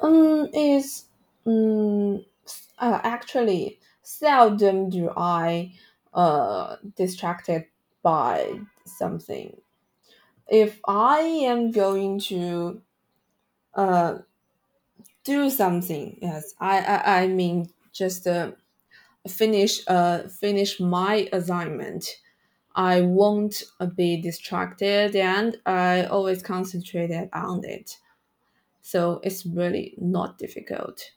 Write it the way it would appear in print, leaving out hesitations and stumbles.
Is actually seldom do I distracted by something. If I am going to uh do something, yes, I mean just finish my assignment. I won't be distracted, and I always concentrated on it. So it's really not difficult.